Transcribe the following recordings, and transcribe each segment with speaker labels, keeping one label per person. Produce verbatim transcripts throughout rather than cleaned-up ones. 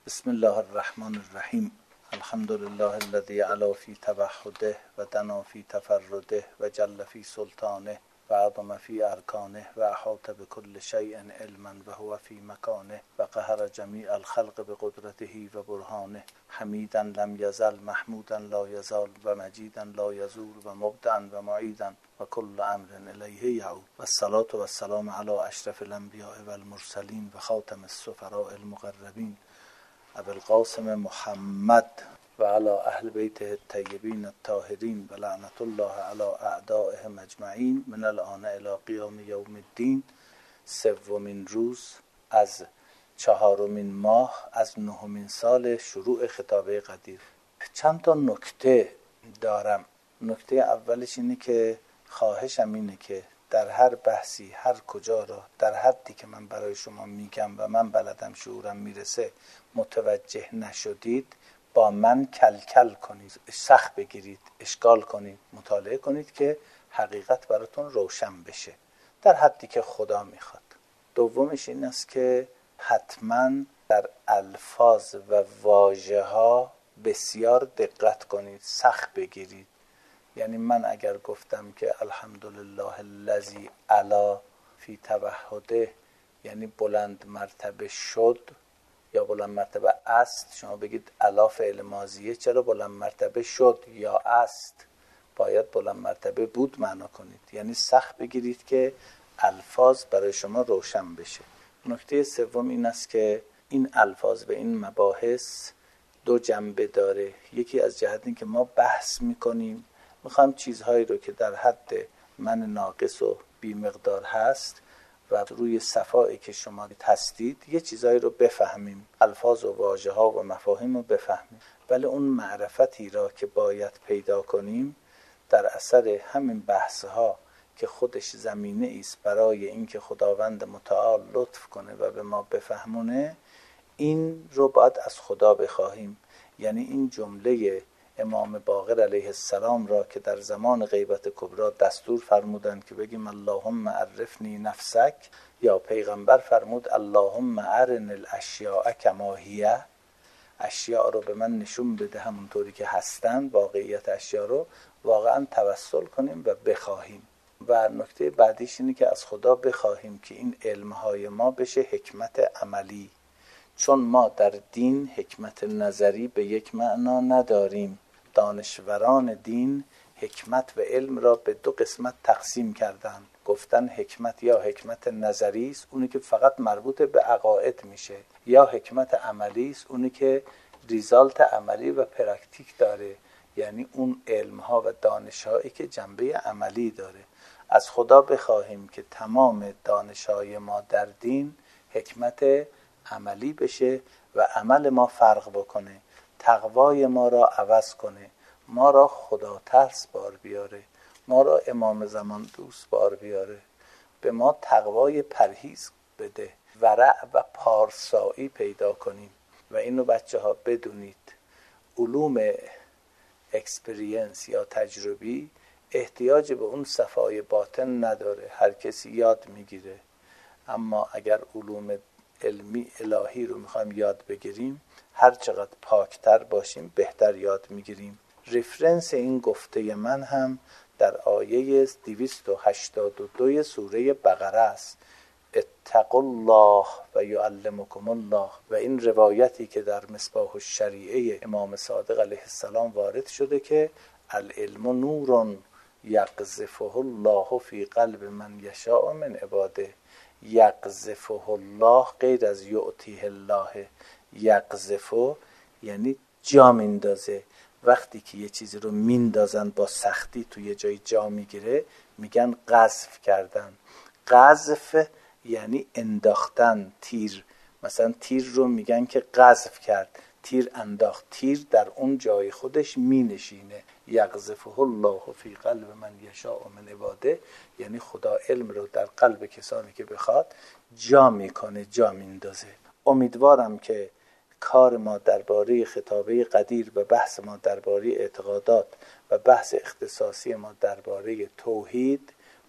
Speaker 1: بسم الله الرحمن الرحیم. الحمد لله الذي علا فی توحده و دنا فی تفرده و جل فی سلطانه و عظم فی ارکانه و احاط بكل شیء علما و هو فی مکانه و قهر جمیع الخلق بقدرته و برهانه. حمیدا لم یزل، محمودا لا یزال، و مجیدا لا یزول، و مبدعا و معیدا و کل امر الیه یعود. و الصلاة و السلام علی اشرف الانبیاء و المرسلین و خاتم السفراء المقربین ابو القاسم محمد و علی اهل بیته الطیبین الطاهرین و لعنت الله علی اعدائهم اجمعین من الان الی قیام یوم الدین. سومین روز از چهارمین ماه از نهمین سال شروع خطابه قدیر. چند تا نکته دارم. نکته اولش اینه که خواهشم اینه که در هر بحثی هر کجا را در حدی که من برای شما میگم و من بلدم شعورم میرسه متوجه نشدید با من کل کل کنید، سخت بگیرید، اشکال کنید، مطالعه کنید که حقیقت براتون روشن بشه در حدی که خدا میخواد. دومش این است که حتما در الفاظ و واژه ها بسیار دقت کنید، سخت بگیرید. یعنی من اگر گفتم که الحمدلله الذی علا فی توحده یعنی بلند مرتبه شد یا بلند مرتبه است، شما بگید علا فعل ماضیه، چرا بلند مرتبه شد یا است؟ باید بلند مرتبه بود معنا کنید. یعنی سخت بگیرید که الفاظ برای شما روشن بشه. نکته سوم این است که این الفاظ و این مباحث دو جنبه داره. یکی از جهت این که ما بحث میکنیم، میخوام چیزهایی رو که در حد من ناقص و بی مقدار هست و روی صفایی که شما هستید یه چیزهایی رو بفهمیم، الفاظ و واژه ها و مفاهیم رو بفهمیم. ولی اون معرفتی را که باید پیدا کنیم در اثر همین بحث ها که خودش زمینه است برای اینکه خداوند متعال لطف کنه و به ما بفهمونه، این رو باید از خدا بخواهیم. یعنی این جمله امام باقر علیه السلام را که در زمان غیبت کبری دستور فرمودند که بگیم اللهم عرفنی نفسک، یا پیغمبر فرمود اللهم ارنی الاشیاء کما هی، اشیاء رو به من نشون بده همونطوری که هستند، واقعیت اشیاء رو واقعا توسل کنیم و بخواهیم. و نکته بعدیش اینه که از خدا بخواهیم که این علمهای ما بشه حکمت عملی، چون ما در دین حکمت نظری به یک معنا نداریم. دانشوران دین حکمت و علم را به دو قسمت تقسیم کردند. گفتن حکمت یا حکمت نظری است، اونی که فقط مربوط به عقاید میشه، یا حکمت عملی است، اونی که ریزالت عملی و پرکتیک داره، یعنی اون علمها و دانشهایی که جنبه عملی داره. از خدا بخواهیم که تمام دانشهای ما در دین حکمت عملی بشه و عمل ما فرق بکنه، تقوای ما را عوض کنه، ما را خدا ترس بار بیاره، ما را امام زمان دوست بار بیاره، به ما تقوای پرهیز بده، ورع و پارسایی پیدا کنیم. و اینو بچه ها بدونید، علوم اکسپریانس یا تجربی احتیاج به اون صفای باطن نداره، هر کسی یاد میگیره. اما اگر علوم علمی الهی رو میخوایم یاد بگیریم، هر چقدر پاکتر باشیم بهتر یاد میگیریم. رفرنس این گفته من هم در آیه دویست و هشتاد و دو سوره بقره است، اتقوا الله و یعلمکم الله. و این روایتی که در مصباح الشریعه امام صادق علیه السلام وارد شده که العلم نور یقذفه الله فی قلب من یشاء من عباده. یقذفه الله غیر از یعطیه الله. یقذفه یعنی جا میندازه. وقتی که یه چیزی رو میندازن با سختی توی جای جا میگیره میگن قذف کردن. قذف یعنی انداختن. تیر، مثلا تیر رو میگن که قذف کرد، تیر انداخت، تیر در اون جای خودش می نشینه. یقذفه الله فی قلب من یشاء من عباده، یعنی خدا علم رو در قلب کسانی که بخواد جا میکنه، جا میندازه. امیدوارم که کار ما درباره خطابه قدیر و بحث ما درباره اعتقادات و بحث اختصاصی ما درباره توحید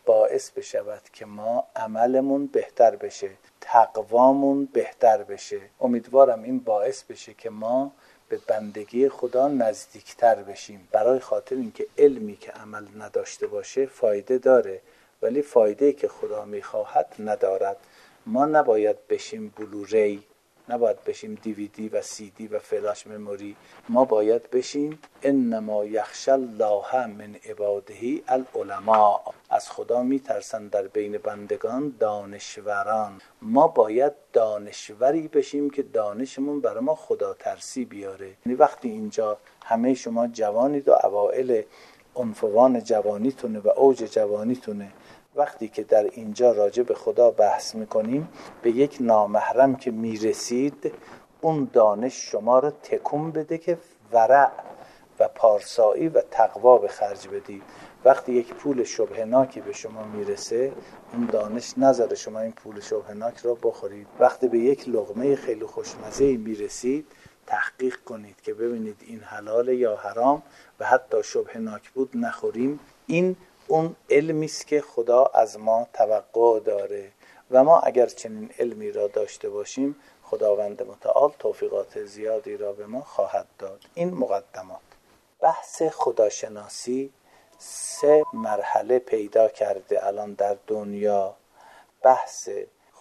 Speaker 1: باعث بشود که ما عملمون بهتر بشه، تقوامون بهتر بشه. امیدوارم این باعث بشه که ما به بندگی خدا نزدیکتر بشیم، برای خاطر اینکه علمی که عمل نداشته باشه فایده داره، ولی فایده‌ای که خدا میخواهد ندارد. ما نباید بشیم بلوری، نباید بشیم دیویدی و سیدی و فلاش مموری. ما باید بشیم انما یخشی الله من عباده العلماء. از خدا میترسن در بین بندگان دانشوران. ما باید دانشوری بشیم که دانشمون برای ما خدا ترسی بیاره. یعنی وقتی اینجا همه شما جوانید و اوائل عنفوان جوانیتونه و اوج جوانیتونه، وقتی که در اینجا راجع به خدا بحث میکنیم، به یک نامحرم که میرسید، اون دانش شما رو تکون بده که ورع و پارسایی و تقوا به خرج بدید. وقتی یک پول شبهناکی به شما میرسه، اون دانش نذاره شما این پول شبهناک را بخورید. وقتی به یک لقمه خیلی خوشمزه میرسید، تحقیق کنید که ببینید این حلال یا حرام و حتی شبهناک بود نخوریم. این اون علمی است که خدا از ما توقع داره و ما اگر چنین علمی را داشته باشیم، خداوند متعال توفیقات زیادی را به ما خواهد داد. این مقدمات. بحث خداشناسی سه مرحله پیدا کرده الان در دنیا. بحث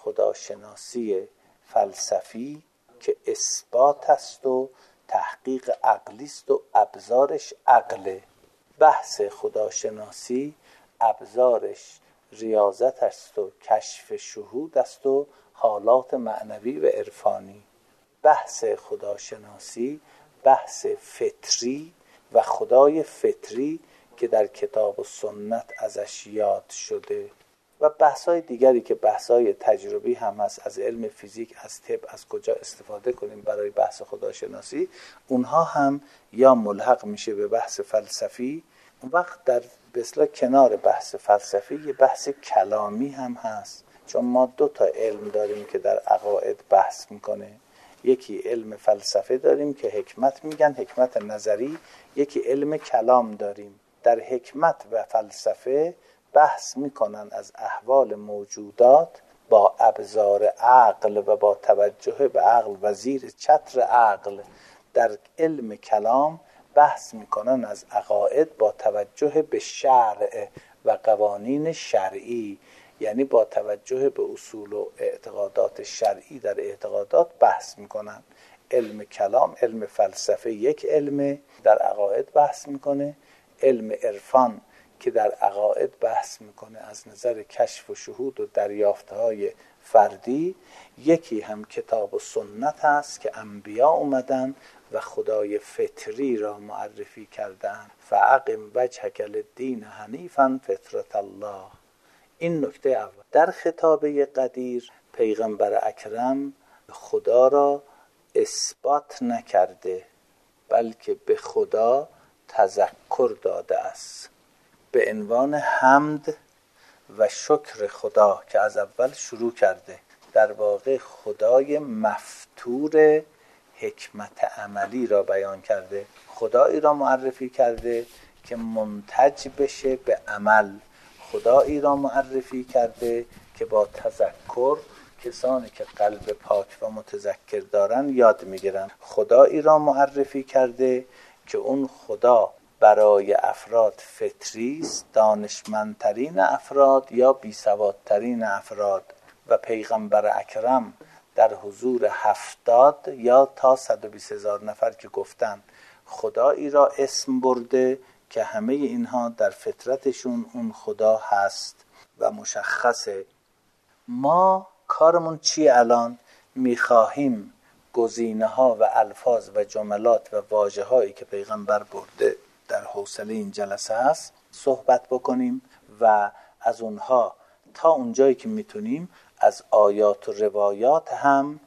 Speaker 1: خداشناسی فلسفی که اثبات است و تحقیق عقلی است و ابزارش عقله. بحث خداشناسی ابزارش ریاضت است و کشف شهود است و حالات معنوی و عرفانی. بحث خداشناسی بحث فطری و خدای فطری که در کتاب و سنت ازش یاد شده و بحث‌های دیگری که بحث‌های تجربی هم هست، از علم فیزیک، از طب، از کجا استفاده کنیم برای بحث خداشناسی، اونها هم یا ملحق میشه به بحث فلسفی. اون وقت در به اصطلاح کنار بحث فلسفی یه بحث کلامی هم هست، چون ما دو تا علم داریم که در عقاید بحث میکنه. یکی علم فلسفه داریم که حکمت میگن، حکمت نظری. یکی علم کلام داریم. در حکمت و فلسفه بحث میکنن از احوال موجودات با ابزار عقل و با توجه به عقل و زیر چتر عقل. در علم کلام بحث میکنن از عقاید با توجه به شرع و قوانین شرعی، یعنی با توجه به اصول و اعتقادات شرعی در اعتقادات بحث میکنن. علم کلام، علم فلسفه یک علم در عقاید بحث میکنه. علم عرفان که در عقاید بحث میکنه از نظر کشف و شهود و دریافتهای فردی. یکی هم کتاب و سنت هست که انبیا اومدن و خدای فطری را معرفی کردن. فاقم وجهک للدین حنیفا فطرت الله. این نکته اول. در خطابه قدیر پیغمبر اکرم خدا را اثبات نکرده، بلکه به خدا تذکر داده است به عنوان حمد و شکر خدا که از اول شروع کرده. در واقع خدای مفتور حکمت عملی را بیان کرده، خدایی را معرفی کرده که منتج بشه به عمل، خدایی را معرفی کرده که با تذکر کسانی که قلب پاک و متذکر دارن یاد میگیرن. خدایی را معرفی کرده که اون خدا برای افراد فطری است، دانشمندترین افراد یا بیسوادترین افراد. و پیغمبر اکرم در حضور هفتاد یا تا صد و بیست هزار نفر که گفتن خدایی را اسم برده که همه اینها در فطرتشون اون خدا هست و مشخصه. ما کارمون چی الان؟ میخواهیم گزینه ها و الفاظ و جملات و واژه هایی که پیغمبر برده در حوصله این جلسه هست صحبت بکنیم و از اونها تا اونجایی که میتونیم از آیات و روایات هم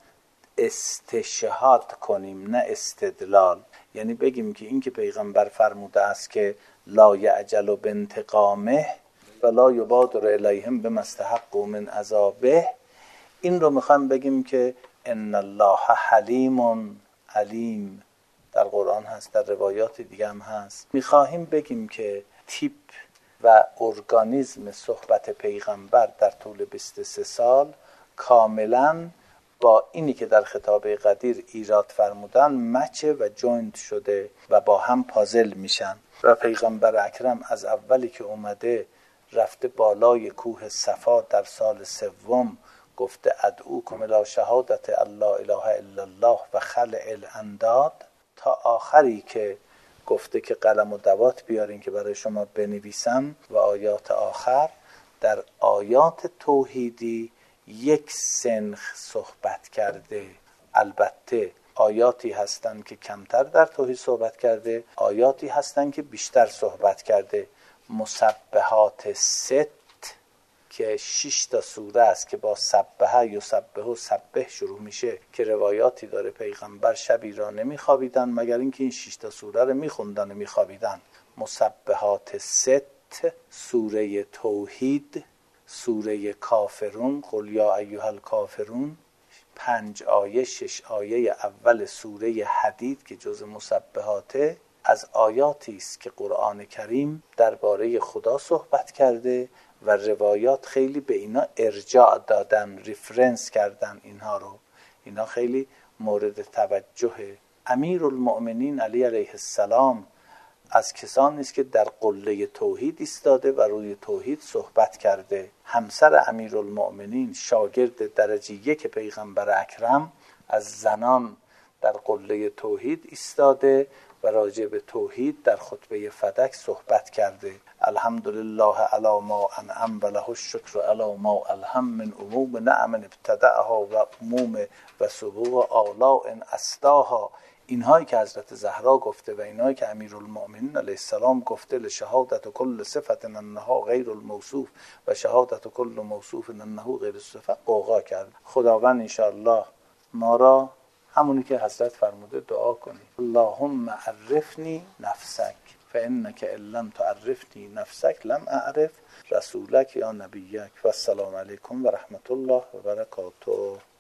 Speaker 1: استشهاد کنیم، نه استدلال. یعنی بگیم که این که پیغمبر فرموده است که لا یعجل بانتقامه ولا یبادر الیهم بما استحقوا من عذابه، این رو میخوایم بگیم که ان الله حلیم علیم. در قرآن هست، در روایات دیگه هم هست. میخواهیم بگیم که تیپ و ارگانیسم صحبت پیغمبر در طول بیست و سه سال کاملا با اینی که در خطاب قدیر ایراد فرمودن مچه و جوینت شده و با هم پازل میشن. و پیغمبر اکرم از اولی که اومده رفته بالای کوه صفا در سال سوم گفته ادعوکم الی شهادت الله اله الا الله و خلع الانداد، تا آخری که گفته که قلم و دوات بیارین که برای شما بنویسم و آیات آخر. در آیات توحیدی یک سنخ صحبت کرده. البته آیاتی هستن که کمتر در توحید صحبت کرده، آیاتی هستن که بیشتر صحبت کرده. مسبحات ست که شش تا سوره است که با سبحه یسبح و سبح شروع میشه، که روایاتی داره پیغمبر شبی را نمیخوابیدن مگر اینکه این شش تا سوره رو میخوندن و میخوابیدن. مسبحات ست، سوره توحید، سوره کافرون قل یا ایها الکافرون، پنج آیه شش آیه اول سوره حدید که جز مسبحاته، از آیاتی است که قرآن کریم درباره خدا صحبت کرده و روایات خیلی به اینا ارجاع دادن، ریفرنس کردن اینها رو. اینا خیلی مورد توجهه. امیرالمؤمنین علی علیه السلام از کسانی است که در قله توحید ایستاده و روی توحید صحبت کرده. همسر امیرالمؤمنین شاگرد درجه یک پیغمبر اکرم از زنان در قله توحید ایستاده و راجع به توحید در خطبه فدک صحبت کرده. الحمدلله علی ما انعم و له الشکر علی ما الهم من عموم نعم ابتدعها و عموم و سبوع آلاء اسداها. اینهایی که حضرت زهرا گفته و اینهایی که امیرالمؤمنین علیه السلام گفته، لشهادت کل صفت انها غیر الموصوف و شهادت کل موصوف انه غیر الصفه قوقا کرد. خداوند انشاءالله ما را همونی که حضرت فرموده دعا کنید. اللهم عرفنی نفسک فانک ان لم تعرفنی نفسک لم اعرف رسولک یا نبیک. و السلام علیکم و رحمت الله و برکاته.